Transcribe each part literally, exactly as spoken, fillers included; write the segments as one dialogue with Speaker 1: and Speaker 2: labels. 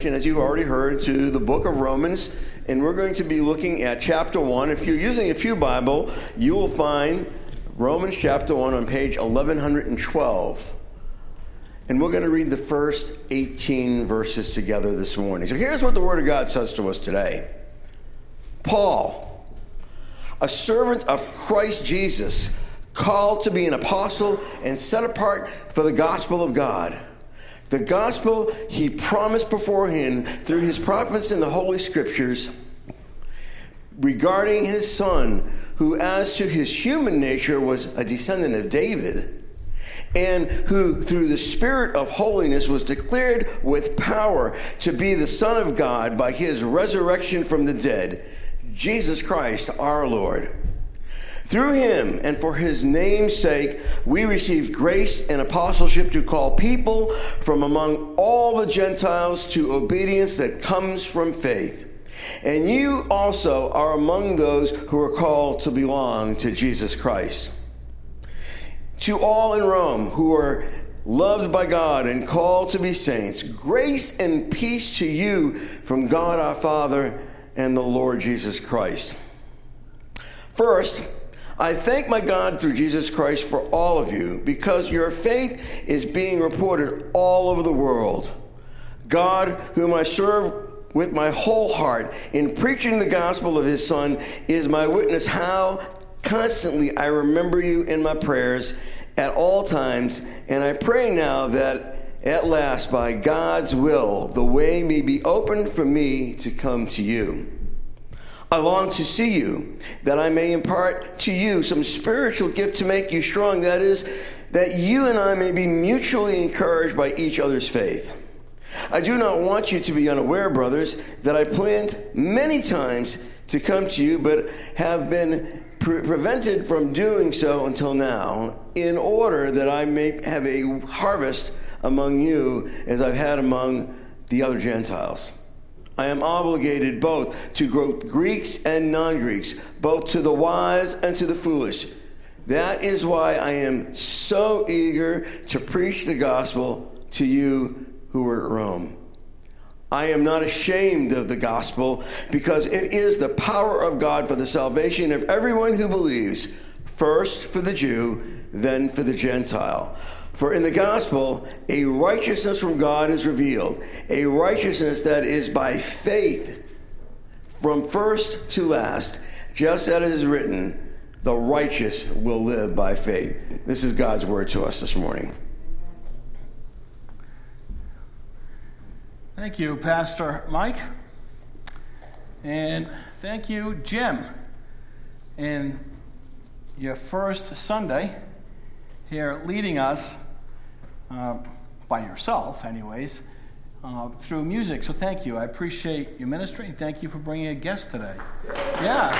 Speaker 1: As you've already heard, to the book of Romans, and we're going to be looking at chapter one. If you're using a Pew Bible, you will find Romans chapter one on page eleven twelve. And we're going to read the first eighteen verses together this morning. So here's what the Word of God says to us today. Paul, a servant of Christ Jesus, called to be an apostle and set apart for the gospel of God. The gospel he promised beforehand through his prophets in the Holy Scriptures regarding his Son, who as to his human nature was a descendant of David, and who through the Spirit of holiness was declared with power to be the Son of God by his resurrection from the dead, Jesus Christ our Lord. Through him and for his name's sake, we received grace and apostleship to call people from among all the Gentiles to obedience that comes from faith. And you also are among those who are called to belong to Jesus Christ. To all in Rome who are loved by God and called to be saints, grace and peace to you from God our Father and the Lord Jesus Christ. First, I thank my God through Jesus Christ for all of you, because your faith is being reported all over the world. God, whom I serve with my whole heart in preaching the gospel of his Son, is my witness how constantly I remember you in my prayers at all times, and I pray now that at last, by God's will, the way may be opened for me to come to you. I long to see you, that I may impart to you some spiritual gift to make you strong. That is, that you and I may be mutually encouraged by each other's faith. I do not want you to be unaware, brothers, that I planned many times to come to you, but have been pre- prevented from doing so until now, in order that I may have a harvest among you as I've had among the other Gentiles. I am obligated both to Greeks and non-Greeks, both to the wise and to the foolish. That is why I am so eager to preach the gospel to you who are at Rome. I am not ashamed of the gospel, because it is the power of God for the salvation of everyone who believes, first for the Jew, then for the Gentile. For in the gospel, a righteousness from God is revealed, a righteousness that is by faith from first to last, just as it is written, the righteous will live by faith. This is God's word to us this morning.
Speaker 2: Thank you, Pastor Mike. And thank you, Jim. In your first Sunday here leading us, uh, by yourself anyways, uh, through music. So thank you. I appreciate your ministry, and thank you for bringing a guest today. Yeah.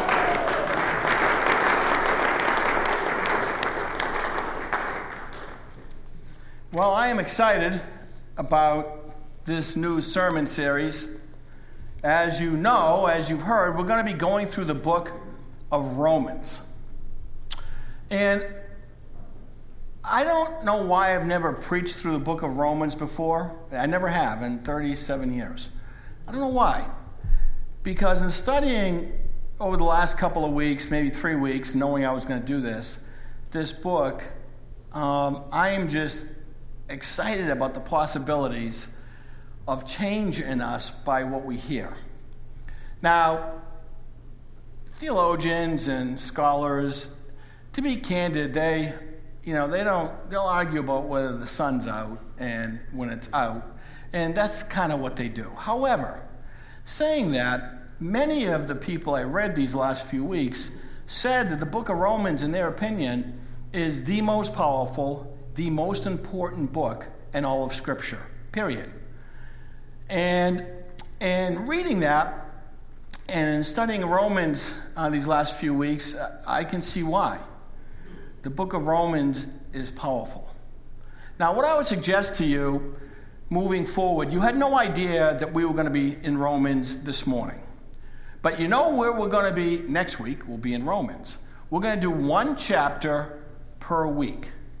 Speaker 2: Well, I am excited about this new sermon series. As you know, as you've heard, we're going to be going through the book of Romans. And I don't know why I've never preached through the book of Romans before. I never have in thirty-seven years. I don't know why. Because in studying over the last couple of weeks, maybe three weeks, knowing I was going to do this, this book, um, I am just excited about the possibilities of change in us by what we hear. Now, theologians and scholars, to be candid, they, you know, they don't, they'll argue about whether the sun's out and when it's out, and that's kind of what they do. However, saying that, many of the people I read these last few weeks said that the book of Romans, in their opinion, is the most powerful, the most important book in all of Scripture, period. And, and reading that and studying Romans uh, these last few weeks, I can see why. The book of Romans is powerful. Now, what I would suggest to you moving forward, you had no idea that we were going to be in Romans this morning. But you know where we're going to be next week? We'll be in Romans. We're going to do one chapter per week.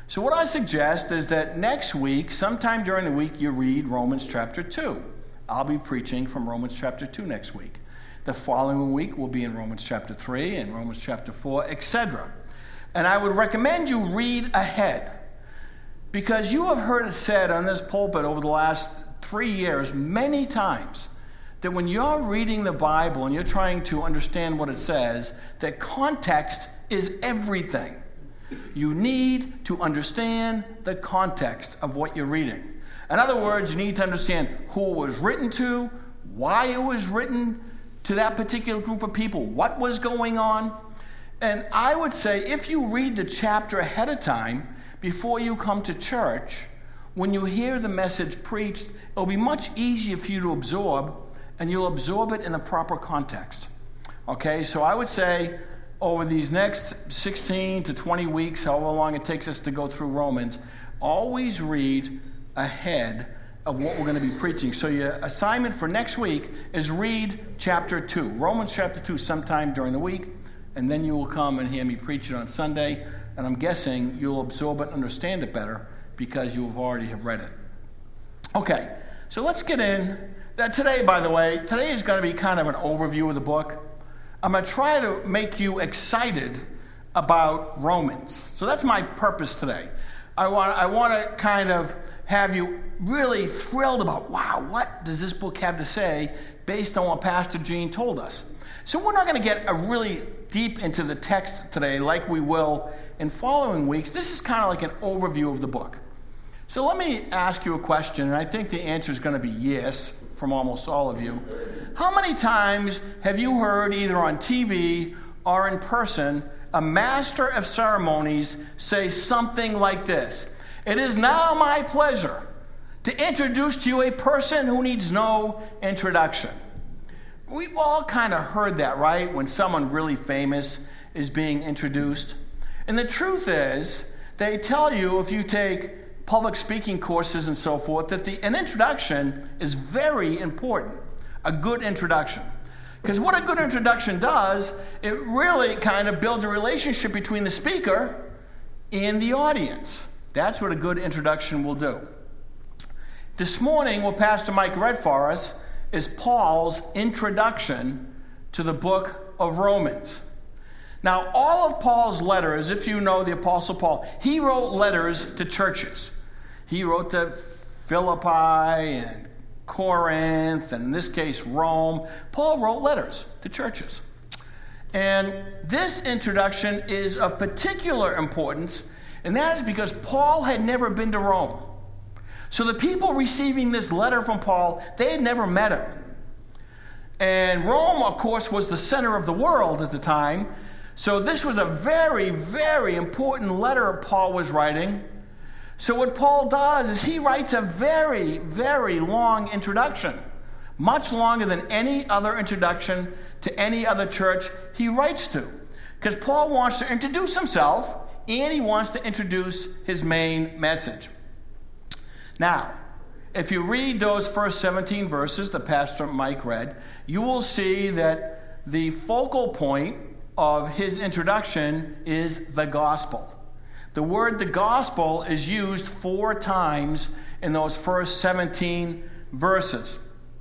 Speaker 2: So what I suggest is that next week, sometime during the week, you read Romans chapter two. I'll be preaching from Romans chapter two next week. The following week will be in Romans chapter three and Romans chapter four, et cetera. And I would recommend you read ahead, because you have heard it said on this pulpit over the last three years many times that when you're reading the Bible and you're trying to understand what it says, that context is everything. You need to understand the context of what you're reading. In other words, you need to understand who it was written to, why it was written to that particular group of people, what was going on. And I would say if you read the chapter ahead of time before you come to church, when you hear the message preached, it'll be much easier for you to absorb, and you'll absorb it in the proper context. Okay, so I would say over these next sixteen to twenty weeks, however long it takes us to go through Romans, always read ahead of what we're going to be preaching. So your assignment for next week is read chapter two, Romans chapter two, sometime during the week, and then you will come and hear me preach it on Sunday, and I'm guessing you'll absorb it and understand it better because you have already have read it. Okay, so let's get in. That today, by the way, today is going to be kind of an overview of the book. I'm going to try to make you excited about Romans. So that's my purpose today. I want, I want to kind of have you really thrilled about, wow, what does this book have to say based on what Pastor Gene told us? So we're not going to get a really deep into the text today like we will in following weeks. This is kind of like an overview of the book. So let me ask you a question, and I think the answer is going to be yes from almost all of you. How many times have you heard, either on T V or in person, a master of ceremonies say something like this? It is now my pleasure to introduce to you a person who needs no introduction. We've all kind of heard that, right? When someone really famous is being introduced. And the truth is, they tell you if you take public speaking courses and so forth, that the, an introduction is very important, a good introduction. Because what a good introduction does, it really kind of builds a relationship between the speaker and the audience. That's what a good introduction will do. This morning, what Pastor Mike read for us is Paul's introduction to the book of Romans. Now, all of Paul's letters, if you know the Apostle Paul, he wrote letters to churches. He wrote to Philippi and Corinth, and in this case, Rome. Paul wrote letters to churches. And this introduction is of particular importance, and that is because Paul had never been to Rome. So the people receiving this letter from Paul, they had never met him. And Rome, of course, was the center of the world at the time. So this was a very, very important letter Paul was writing. So what Paul does is he writes a very, very long introduction, much longer than any other introduction to any other church he writes to. Because Paul wants to introduce himself, and he wants to introduce his main message. Now, if you read those first seventeen verses that Pastor Mike read, you will see that the focal point of his introduction is the gospel. The word the gospel is used four times in those first seventeen verses.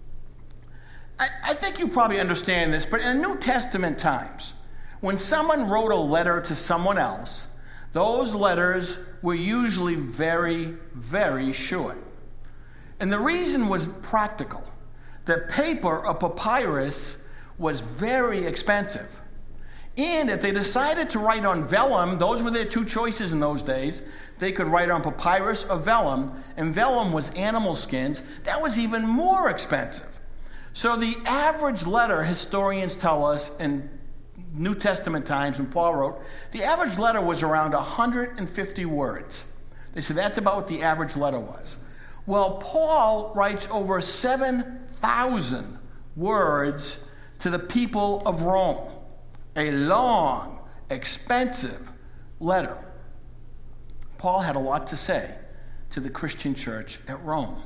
Speaker 2: I, I think you probably understand this, but in New Testament times, when someone wrote a letter to someone else, those letters were usually very, very short. And the reason was practical. The paper, a papyrus, was very expensive. And if they decided to write on vellum, those were their two choices in those days. They could write on papyrus or vellum, and vellum was animal skins. That was even more expensive. So the average letter, historians tell us in New Testament times when Paul wrote, the average letter was around one hundred fifty words. They said that's about what the average letter was. Well, Paul writes over seven thousand words to the people of Rome. A long, expensive letter. Paul had a lot to say to the Christian church at Rome.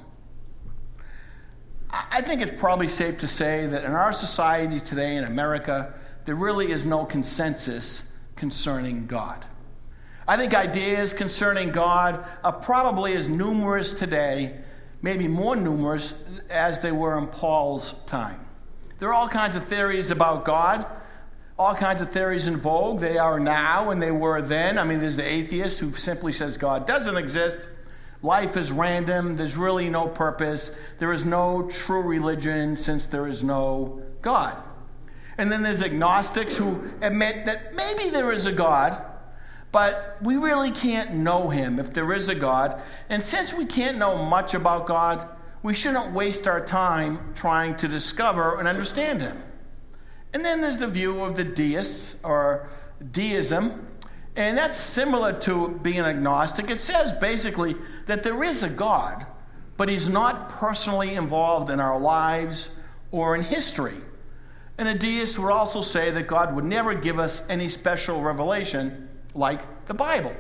Speaker 2: I think it's probably safe to say that in our society today in America, there really is no consensus concerning God. I think ideas concerning God are probably as numerous today, maybe more numerous, as they were in Paul's time. There are all kinds of theories about God, all kinds of theories in vogue. They are now and they were then. I mean, there's the atheist who simply says God doesn't exist. Life is random. There's really no purpose. There is no true religion since there is no God. And then there's agnostics who admit that maybe there is a God, but we really can't know him if there is a God. And since we can't know much about God, we shouldn't waste our time trying to discover and understand him. And then there's the view of the deists, or deism, and that's similar to being an agnostic. It says basically that there is a God, but he's not personally involved in our lives or in history. And a deist would also say that God would never give us any special revelation like the Bible.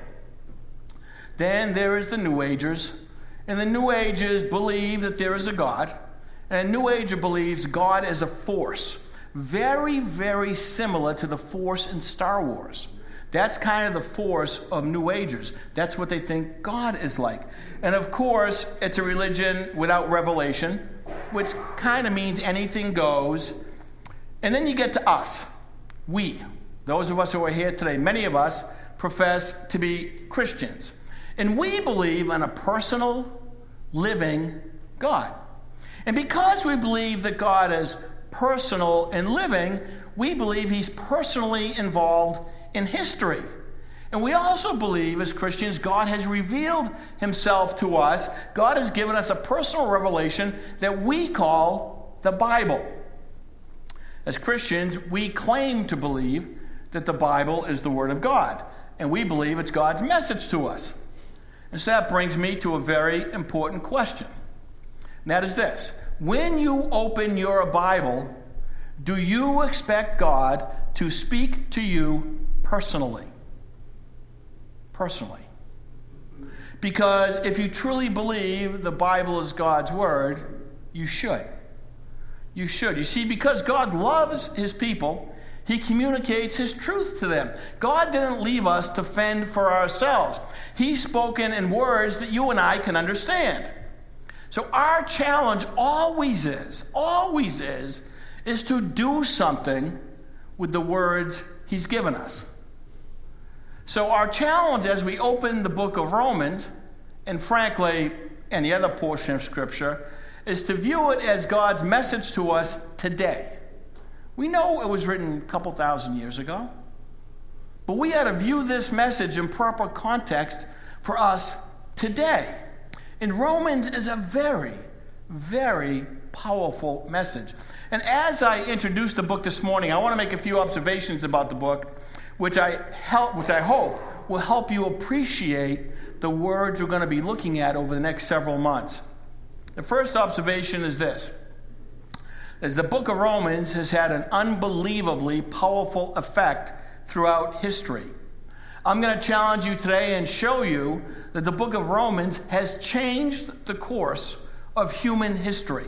Speaker 2: Then there is the New Agers, and the New Agers believe that there is a God, and a New Ager believes God is a force. Very, very similar to the force in Star Wars. That's kind of the force of New Agers. That's what they think God is like. And of course, it's a religion without revelation, which kind of means anything goes. And then you get to us. We, those of us who are here today, many of us profess to be Christians. And we believe in a personal, living God. And because we believe that God is personal and living, we believe he's personally involved in history. And we also believe as Christians God has revealed himself to us. God has given us a personal revelation that we call the Bible. As Christians, we claim to believe that the Bible is the Word of God, and we believe it's God's message to us. And so that brings me to a very important question. And that is this: when you open your Bible, do you expect God to speak to you personally? Personally. Because if you truly believe the Bible is God's Word, you should. You should. You see, because God loves his people, he communicates his truth to them. God didn't leave us to fend for ourselves. He's spoken in words that you and I can understand. So our challenge always is, always is, is to do something with the words he's given us. So our challenge as we open the book of Romans, and frankly, any other portion of Scripture, is to view it as God's message to us today. We know it was written a couple thousand years ago, but we ought to view this message in proper context for us today. And Romans is a very, very powerful message. And as I introduce the book this morning, I want to make a few observations about the book, which I help, which I hope will help you appreciate the words we're going to be looking at over the next several months. The first observation is this: as the book of Romans has had an unbelievably powerful effect throughout history. I'm going to challenge you today and show you that the book of Romans has changed the course of human history.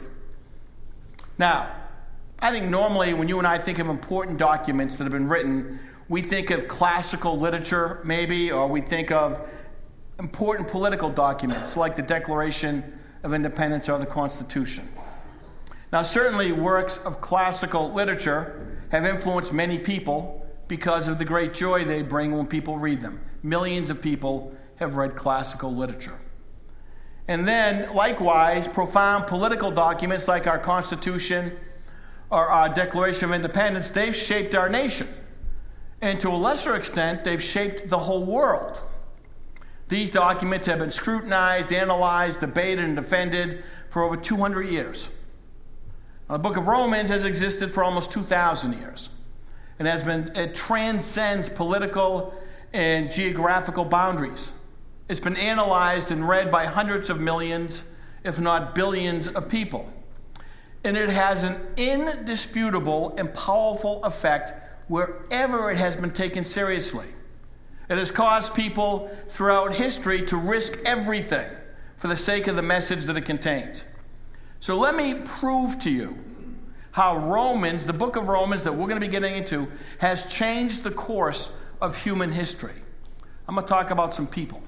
Speaker 2: Now, I think normally when you and I think of important documents that have been written, we think of classical literature maybe, or we think of important political documents like the Declaration of Independence or the Constitution. Now, certainly works of classical literature have influenced many people because of the great joy they bring when people read them. Millions of people have read classical literature. And then, likewise, profound political documents like our Constitution or our Declaration of Independence, they've shaped our nation. And to a lesser extent, they've shaped the whole world. These documents have been scrutinized, analyzed, debated, and defended for over two hundred years. Now, the book of Romans has existed for almost two thousand years. It has been, it transcends political and geographical boundaries. It's been analyzed and read by hundreds of millions, if not billions, of people. And it has an indisputable and powerful effect wherever it has been taken seriously. It has caused people throughout history to risk everything for the sake of the message that it contains. So let me prove to you how Romans, the book of Romans that we're going to be getting into, has changed the course of human history. I'm going to talk about some people.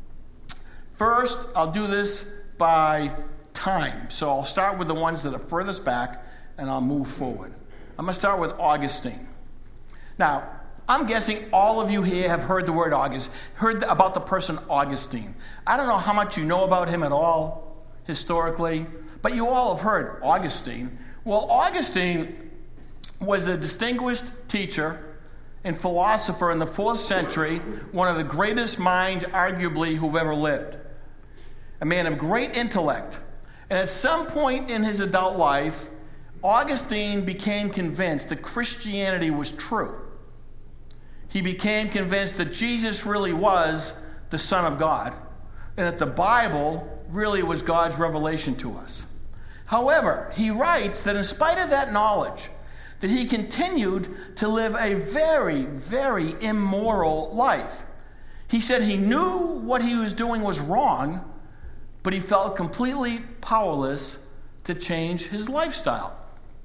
Speaker 2: First, I'll do this by time. So I'll start with the ones that are furthest back, and I'll move forward. I'm going to start with Augustine. Now, I'm guessing all of you here have heard the word Augustine, heard about the person Augustine. I don't know how much you know about him at all, historically, but you all have heard Augustine. Well, Augustine was a distinguished teacher and philosopher in the fourth century, one of the greatest minds, arguably, who've ever lived. A man of great intellect. And at some point in his adult life, Augustine became convinced that Christianity was true. He became convinced that Jesus really was the Son of God, and that the Bible really was God's revelation to us. However, he writes that in spite of that knowledge, that he continued to live a very, very immoral life. He said he knew what he was doing was wrong, but he felt completely powerless to change his lifestyle.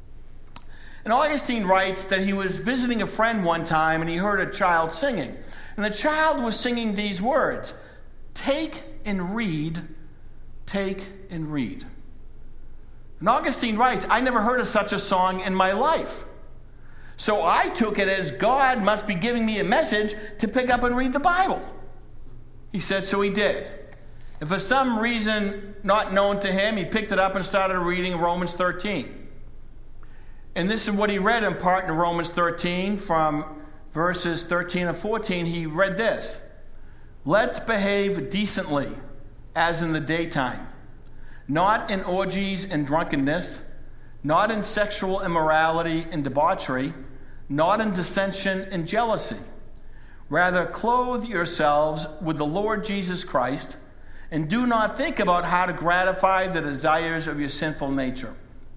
Speaker 2: And Augustine writes that he was visiting a friend one time and he heard a child singing. And the child was singing these words, "Take and read, take and read." And Augustine writes, "I never heard of such a song in my life. So I took it as God must be giving me a message to pick up and read the Bible." He said, so he did. And for some reason not known to him, he picked it up and started reading Romans thirteen. And this is what he read in part in Romans thirteen, from verses thirteen and fourteen. He read this: "Let's behave decently, as in the daytime, not in orgies and drunkenness, not in sexual immorality and debauchery, not in dissension and jealousy. Rather, clothe yourselves with the Lord Jesus Christ, and do not think about how to gratify the desires of your sinful nature."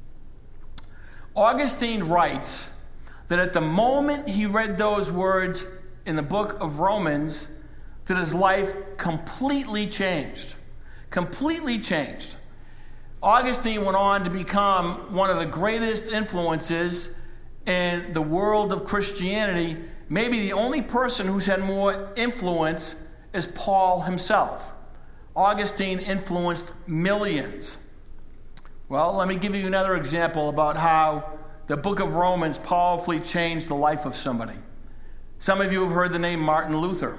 Speaker 2: Augustine writes that at the moment he read those words in the book of Romans, that his life completely changed. Completely changed. Augustine went on to become one of the greatest influences in the world of Christianity. Maybe the only person who's had more influence is Paul himself. Augustine influenced millions. Well, let me give you another example about how the book of Romans powerfully changed the life of somebody. Some of you have heard the name Martin Luther.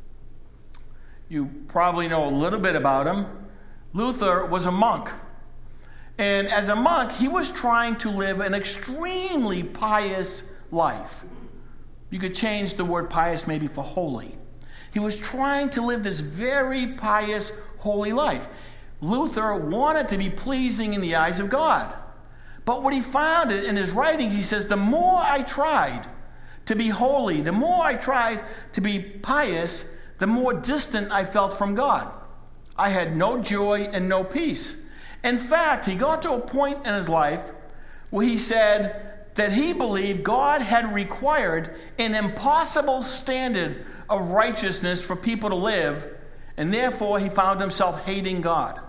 Speaker 2: You probably know a little bit about him. Luther was a monk. And as a monk, he was trying to live an extremely pious life. You could change the word pious maybe for holy. He was trying to live this very pious, holy life. Luther wanted to be pleasing in the eyes of God. But what he found in his writings, he says, the more I tried to be holy, the more I tried to be pious, the more distant I felt from God. I had no joy and no peace. In fact, he got to a point in his life where he said that he believed God had required an impossible standard of righteousness for people to live, and therefore he found himself hating God.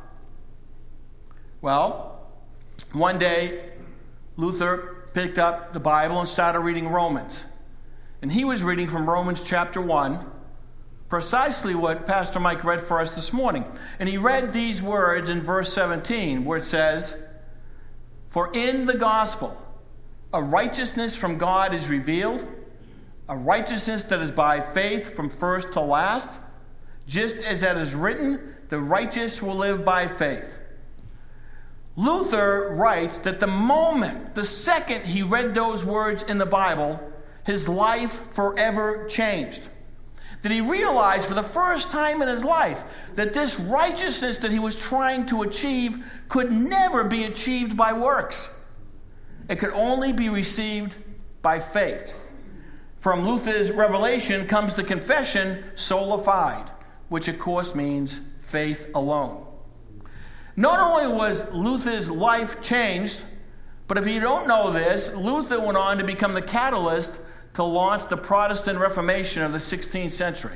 Speaker 2: Well, one day, Luther picked up the Bible and started reading Romans. And he was reading from Romans chapter one, precisely what Pastor Mike read for us this morning. And he read these words in verse seventeen, where it says, "For in the gospel, a righteousness from God is revealed, a righteousness that is by faith from first to last, just as it is written, the righteous will live by faith." Luther writes that the moment, the second he read those words in the Bible, his life forever changed. That he realized for the first time in his life that this righteousness that he was trying to achieve could never be achieved by works. It could only be received by faith. From Luther's revelation comes the confession, sola fide, which of course means faith alone. Not only was Luther's life changed, but if you don't know this, Luther went on to become the catalyst to launch the Protestant Reformation of the sixteenth century.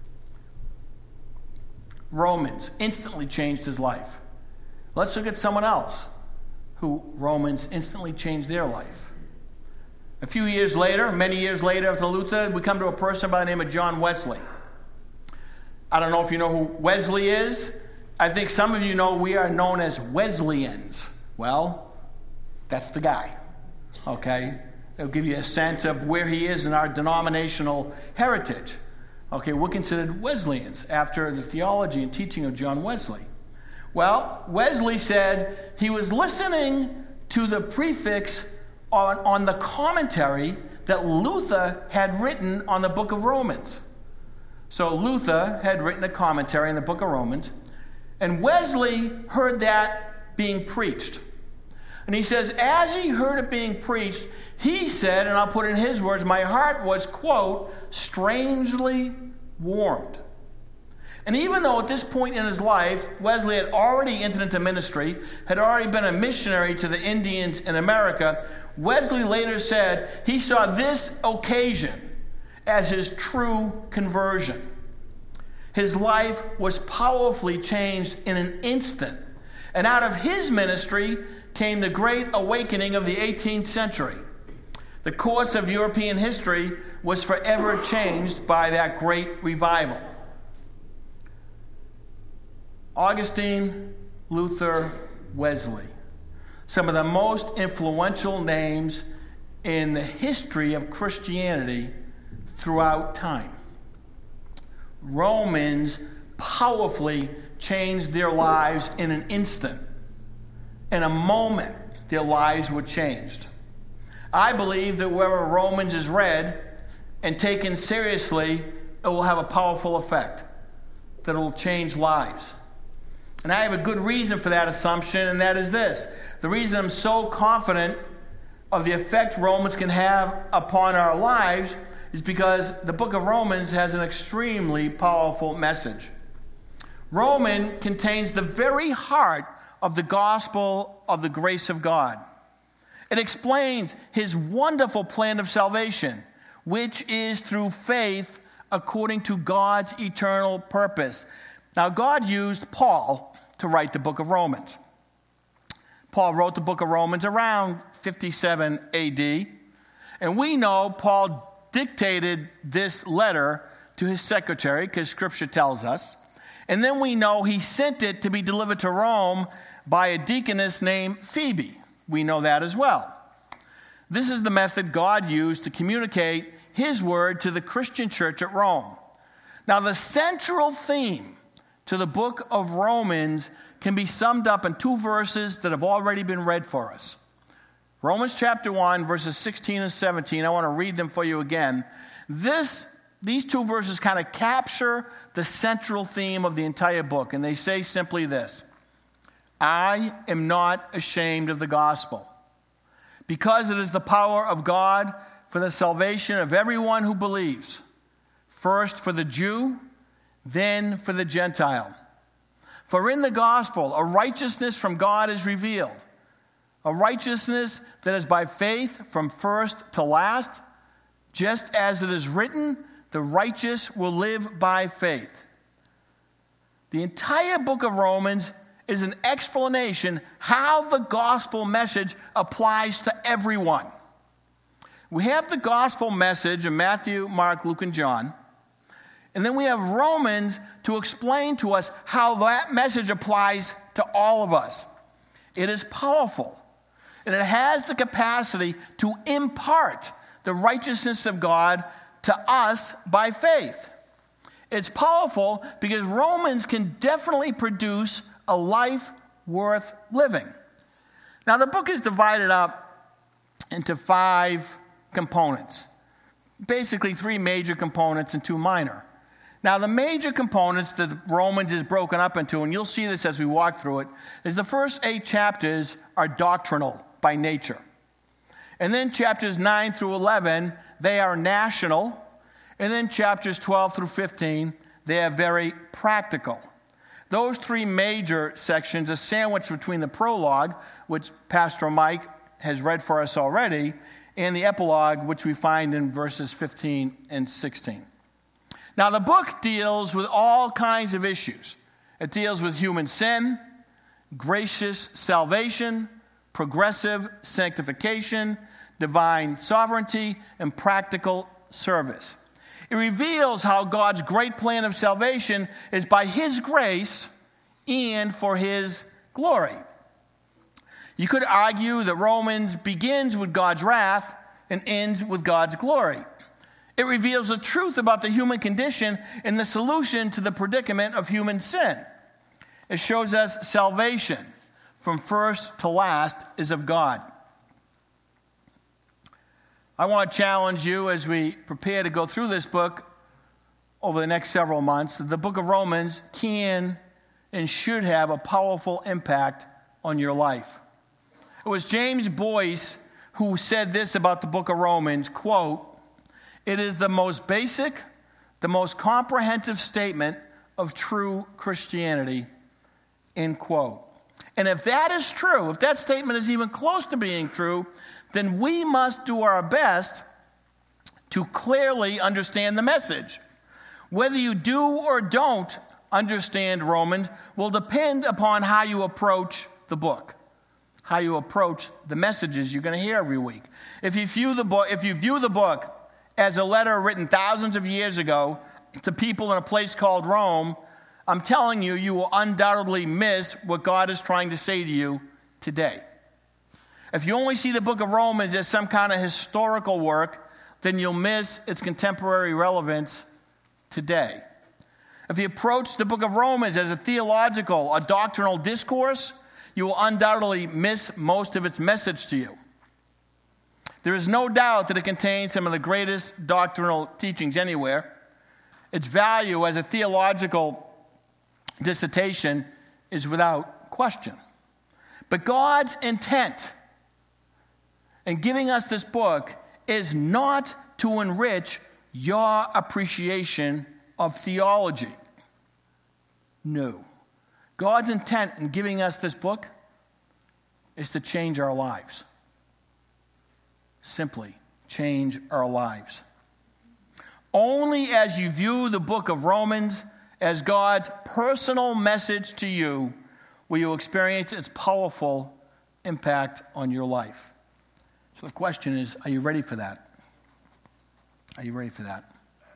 Speaker 2: Romans instantly changed his life. Let's look at someone else who Romans instantly changed their life. A few years later, many years later after Luther, we come to a person by the name of John Wesley. I don't know if you know who Wesley is. I think some of you know we are known as Wesleyans. Well, that's the guy, okay? It'll give you a sense of where he is in our denominational heritage. Okay, we're considered Wesleyans after the theology and teaching of John Wesley. Well, Wesley said he was listening to the prefix on, on the commentary that Luther had written on the book of Romans. So Luther had written a commentary in the book of Romans, and Wesley heard that being preached. And he says, as he heard it being preached, he said, and I'll put in his words, my heart was, quote, strangely warmed. And even though at this point in his life, Wesley had already entered into ministry, had already been a missionary to the Indians in America, Wesley later said he saw this occasion as his true conversion. His life was powerfully changed in an instant. And out of his ministry came the great awakening of the eighteenth century. The course of European history was forever changed by that great revival. Augustine, Luther, Wesley. Some of the most influential names in the history of Christianity throughout time. Romans powerfully changed their lives in an instant. In a moment, their lives were changed. I believe that wherever Romans is read and taken seriously, it will have a powerful effect, that it will change lives. And I have a good reason for that assumption, and that is this. The reason I'm so confident of the effect Romans can have upon our lives is because the book of Romans has an extremely powerful message. Romans contains the very heart of the gospel of the grace of God. It explains his wonderful plan of salvation, which is through faith according to God's eternal purpose. Now, God used Paul to write the book of Romans. Paul wrote the book of Romans around fifty-seven A D, and we know Paul dictated this letter to his secretary, because Scripture tells us, and then we know he sent it to be delivered to Rome by a deaconess named Phoebe. We know that as well. This is the method God used to communicate his word to the Christian church at Rome. Now, the central theme to the book of Romans can be summed up in two verses that have already been read for us. Romans chapter one, verses sixteen and seventeen. I want to read them for you again. This, these two verses kind of capture the central theme of the entire book, and they say simply this: I am not ashamed of the gospel, because it is the power of God for the salvation of everyone who believes, first for the Jew, then for the Gentile. For in the gospel, a righteousness from God is revealed, a righteousness that is by faith from first to last, just as it is written, the righteous will live by faith. The entire book of Romans is an explanation how the gospel message applies to everyone. We have the gospel message in Matthew, Mark, Luke, and John. And then we have Romans to explain to us how that message applies to all of us. It is powerful, and it has the capacity to impart the righteousness of God to us by faith. It's powerful because Romans can definitely produce a life worth living. Now, the book is divided up into five components. Basically, three major components and two minor. Now, the major components that Romans is broken up into, and you'll see this as we walk through it, is the first eight chapters are doctrinal by nature. And then chapters nine through eleven, they are national. And then chapters twelve through fifteen, they are very practical. Those three major sections are sandwiched between the prologue, which Pastor Mike has read for us already, and the epilogue, which we find in verses fifteen and sixteen. Now, the book deals with all kinds of issues. It deals with human sin, gracious salvation, progressive sanctification, divine sovereignty, and practical service. It reveals how God's great plan of salvation is by his grace and for his glory. You could argue that Romans begins with God's wrath and ends with God's glory. It reveals the truth about the human condition and the solution to the predicament of human sin. It shows us salvation from first to last is of God. I want to challenge you as we prepare to go through this book over the next several months. The book of Romans can and should have a powerful impact on your life. It was James Boyce who said this about the book of Romans, quote, "It is the most basic, the most comprehensive statement of true Christianity," end quote. And if that is true, if that statement is even close to being true, then we must do our best to clearly understand the message. Whether you do or don't understand Romans will depend upon how you approach the book, how you approach the messages you're going to hear every week. If you view the book, if you view the book as a letter written thousands of years ago to people in a place called Rome, I'm telling you, you will undoubtedly miss what God is trying to say to you today. If you only see the book of Romans as some kind of historical work, then you'll miss its contemporary relevance today. If you approach the book of Romans as a theological, a doctrinal discourse, you will undoubtedly miss most of its message to you. There is no doubt that it contains some of the greatest doctrinal teachings anywhere. Its value as a theological dissertation is without question. But God's intent in giving us this book is not to enrich your appreciation of theology. No. God's intent in giving us this book is to change our lives. Simply change our lives. Only as you view the book of Romans as God's personal message to you will you experience its powerful impact on your life. So the question is, are you ready for that? Are you ready for that?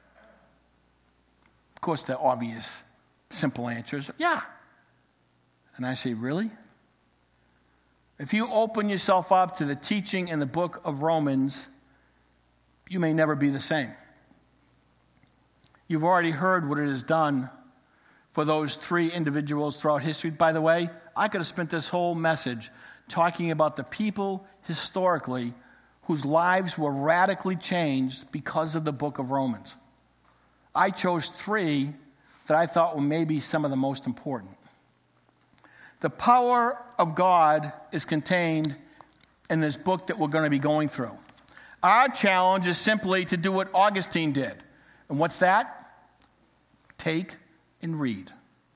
Speaker 2: Of course, the obvious, simple answer is, yeah. And I say, really? If you open yourself up to the teaching in the book of Romans, you may never be the same. You've already heard what it has done for those three individuals throughout history. By the way, I could have spent this whole message talking about the people historically whose lives were radically changed because of the book of Romans. I chose three that I thought were maybe some of the most important. The power of God is contained in this book that we're going to be going through. Our challenge is simply to do what Augustine did. And what's that? Take and read.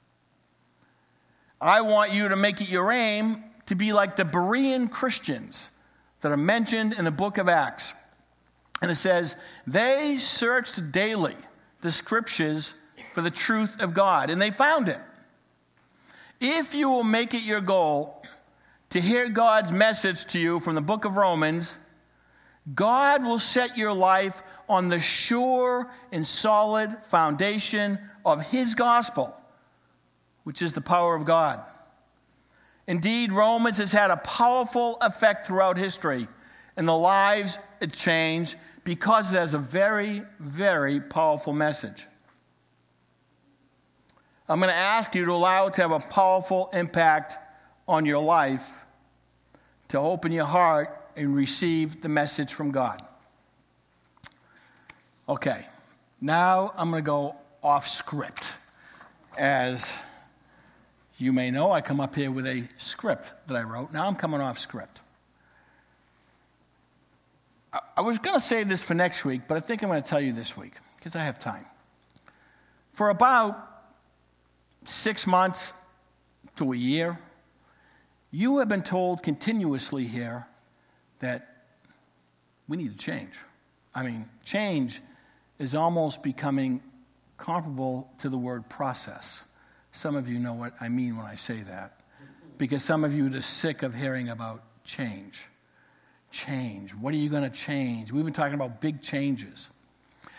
Speaker 2: I want you to make it your aim to be like the Berean Christians that are mentioned in the book of Acts. And it says, they searched daily the scriptures for the truth of God, and they found it. If you will make it your goal to hear God's message to you from the book of Romans, God will set your life on the sure and solid foundation of his gospel, which is the power of God. Indeed, Romans has had a powerful effect throughout history, and the lives it changed because it has a very, very powerful message. I'm going to ask you to allow it to have a powerful impact on your life, to open your heart and receive the message from God. Okay, now I'm going to go off script. As you may know, I come up here with a script that I wrote. Now I'm coming off script. I, I was going to save this for next week, but I think I'm going to tell you this week because I have time. For about six months to a year, you have been told continuously here that we need to change. I mean, change is almost becoming comparable to the word process. Some of you know what I mean when I say that, because some of you are just sick of hearing about change. Change. What are you going to change? We've been talking about big changes.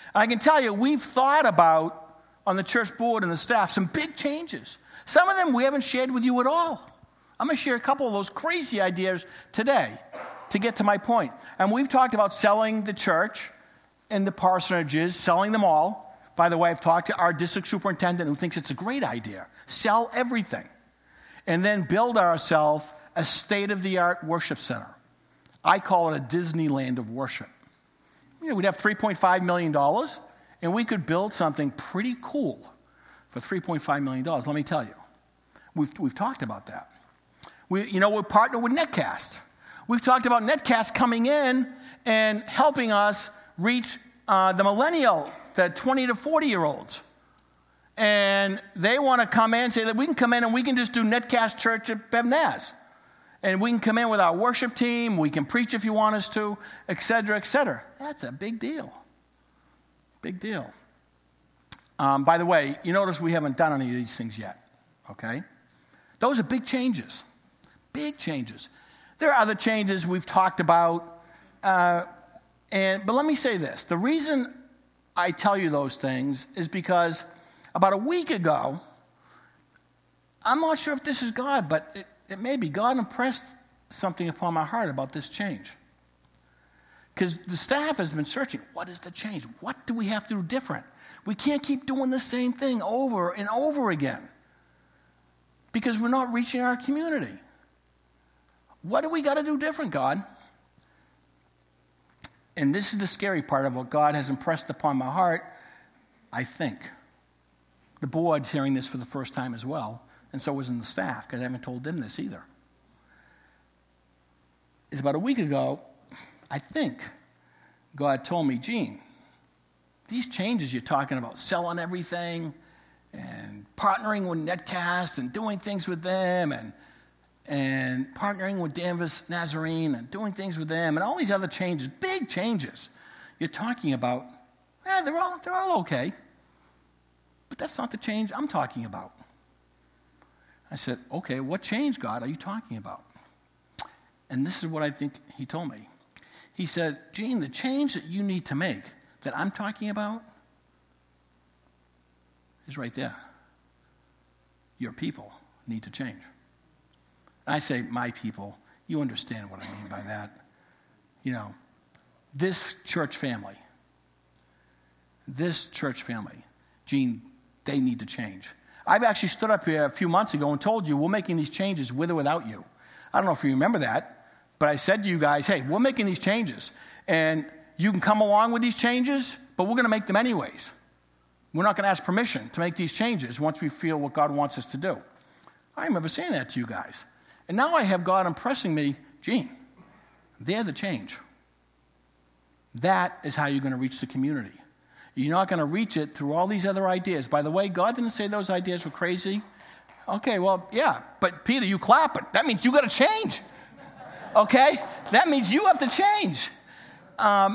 Speaker 2: I can tell you, we've thought about, on the church board and the staff, some big changes. Some of them we haven't shared with you at all. I'm going to share a couple of those crazy ideas today to get to my point. And we've talked about selling the church and the parsonages, selling them all. By the way, I've talked to our district superintendent who thinks it's a great idea. Sell everything. And then build ourselves a state-of-the-art worship center. I call it a Disneyland of worship. You know, we'd have three point five million dollars, and we could build something pretty cool for three point five million dollars. Let me tell you. We've, we've talked about that. We, you know, we're partnered with Netcast. We've talked about Netcast coming in and helping us reach uh, the millennial, the twenty to forty-year-olds. And they want to come in and say that we can come in and we can just do Netcast Church at Bev Naz. And we can come in with our worship team, we can preach if you want us to, et cetera, et cetera. That's a big deal. Big deal. Um, by the way, you notice we haven't done any of these things yet, okay? Those are big changes. Big changes. There are other changes we've talked about. Uh, and but let me say this. The reason I tell you those things is because about a week ago, I'm not sure if this is God, but it, it may be. God impressed something upon my heart about this change. Because the staff has been searching. What is the change? What do we have to do different? We can't keep doing the same thing over and over again. Because we're not reaching our community. What do we got to do different, God? And this is the scary part of what God has impressed upon my heart, I think. The board's hearing this for the first time as well, and so was in the staff, because I haven't told them this either. It's about a week ago, I think, God told me, Gene, these changes you're talking about, selling everything, and partnering with Netcast, and doing things with them, and and partnering with Danvers Nazarene, and doing things with them, and all these other changes, big changes you're talking about, eh, they're all, they're all okay. But that's not the change I'm talking about. I said, okay, what change, God, are you talking about? And this is what I think he told me. He said, Gene, the change that you need to make, that I'm talking about, is right there. Your people need to change. And I say, my people, you understand what I mean by that. You know, this church family, this church family, Gene, they need to change. I've actually stood up here a few months ago and told you we're making these changes with or without you. I don't know if you remember that, but I said to you guys, hey, we're making these changes. And you can come along with these changes, but we're going to make them anyways. We're not going to ask permission to make these changes once we feel what God wants us to do. I remember saying that to you guys. And now I have God impressing me, Gene, they're the change. That is how you're going to reach the community. You're not going to reach it through all these other ideas. By the way, God didn't say those ideas were crazy. Okay, well, yeah, but Peter, you clap it. That means you got to change. Okay? That means you have to change. Um,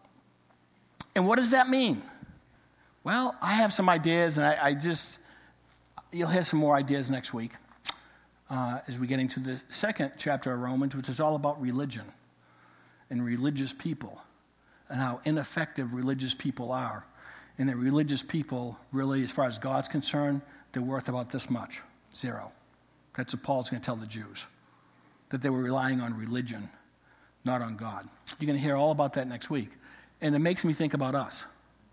Speaker 2: and what does that mean? Well, I have some ideas, and I, I just, you'll hear some more ideas next week uh, as we get into the second chapter of Romans, which is all about religion and religious people, and how ineffective religious people are. And that religious people, really, as far as God's concerned, they're worth about this much. Zero. That's what Paul's going to tell the Jews. That they were relying on religion, not on God. You're going to hear all about that next week. And it makes me think about us.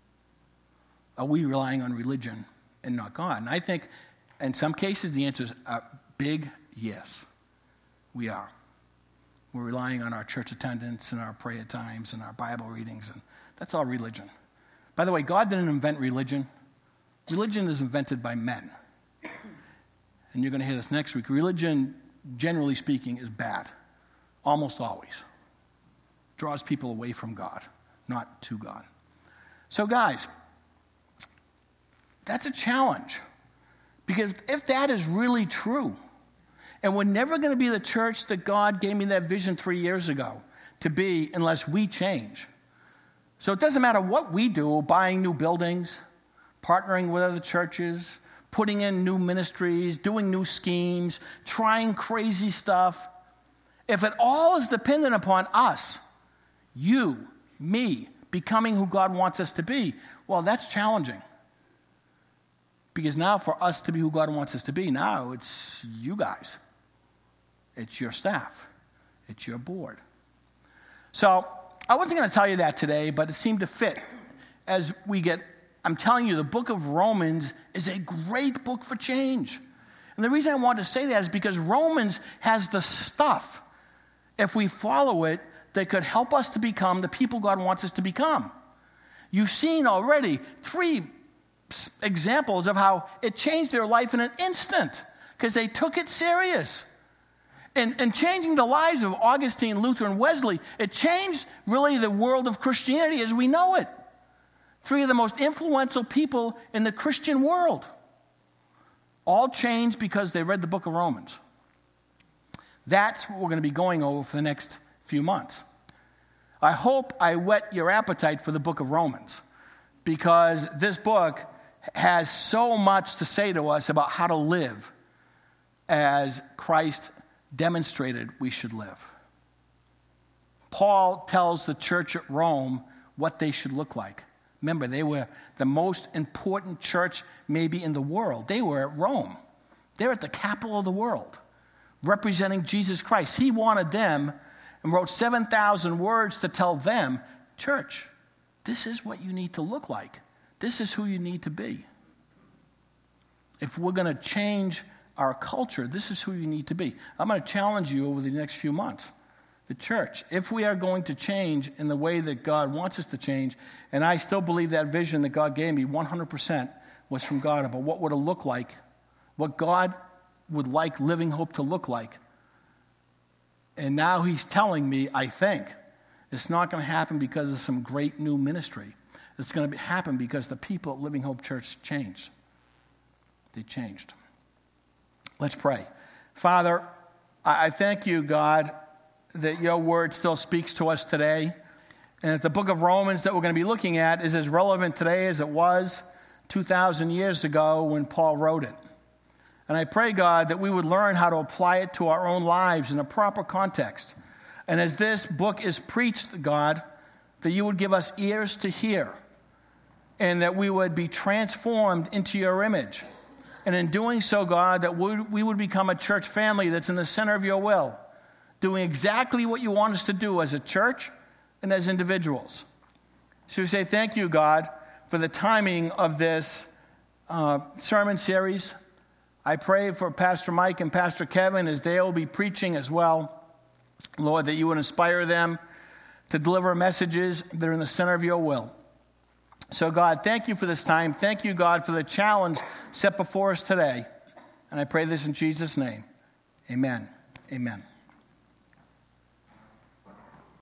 Speaker 2: Are we relying on religion and not God? And I think in some cases the answer is a big yes. We are. We're relying on our church attendance and our prayer times and our Bible readings, and that's all religion. By the way, God didn't invent religion. Religion is invented by men. And you're going to hear this next week. Religion, generally speaking, is bad. Almost always. Draws people away from God, not to God. So guys, that's a challenge. Because if that is really true, and we're never going to be the church that God gave me that vision three years ago to be unless we change. So it doesn't matter what we do, buying new buildings, partnering with other churches, putting in new ministries, doing new schemes, trying crazy stuff. If it all is dependent upon us, you, me, becoming who God wants us to be. Well, that's challenging. Because now for us to be who God wants us to be, now it's you guys. It's your staff. It's your board. So I wasn't going to tell you that today, but it seemed to fit as we get, I'm telling you, the book of Romans is a great book for change. And the reason I wanted to say that is because Romans has the stuff, if we follow it, that could help us to become the people God wants us to become. You've seen already three examples of how it changed their life in an instant because they took it serious. And, and changing the lives of Augustine, Luther, and Wesley, it changed really the world of Christianity as we know it. Three of the most influential people in the Christian world. All changed because they read the book of Romans. That's what we're going to be going over for the next few months. I hope I whet your appetite for the book of Romans because this book has so much to say to us about how to live as Christ demonstrated we should live. Paul tells the church at Rome what they should look like. Remember, they were the most important church maybe in the world. They were at Rome. They're at the capital of the world, representing Jesus Christ. He wanted them and wrote seven thousand words to tell them, church, this is what you need to look like. This is who you need to be. If we're going to change our culture, this is who you need to be. I'm going to challenge you over the next few months. The church, if we are going to change in the way that God wants us to change, and I still believe that vision that God gave me one hundred percent was from God about what would it look like, what God would like Living Hope to look like. And now he's telling me, I think, it's not going to happen because of some great new ministry. It's going to happen because the people at Living Hope Church changed. They changed. Let's pray. Father, I thank you, God, that your word still speaks to us today. And that the book of Romans that we're going to be looking at is as relevant today as it was two thousand years ago when Paul wrote it. And I pray, God, that we would learn how to apply it to our own lives in a proper context. And as this book is preached, God, that you would give us ears to hear and that we would be transformed into your image. And in doing so, God, that we would become a church family that's in the center of your will, doing exactly what you want us to do as a church and as individuals. So we say thank you, God, for the timing of this uh, sermon series. I pray for Pastor Mike and Pastor Kevin as they will be preaching as well. Lord, that you would inspire them to deliver messages that are in the center of your will. So, God, thank you for this time. Thank you, God, for the challenge set before us today. And I pray this in Jesus' name. Amen. Amen.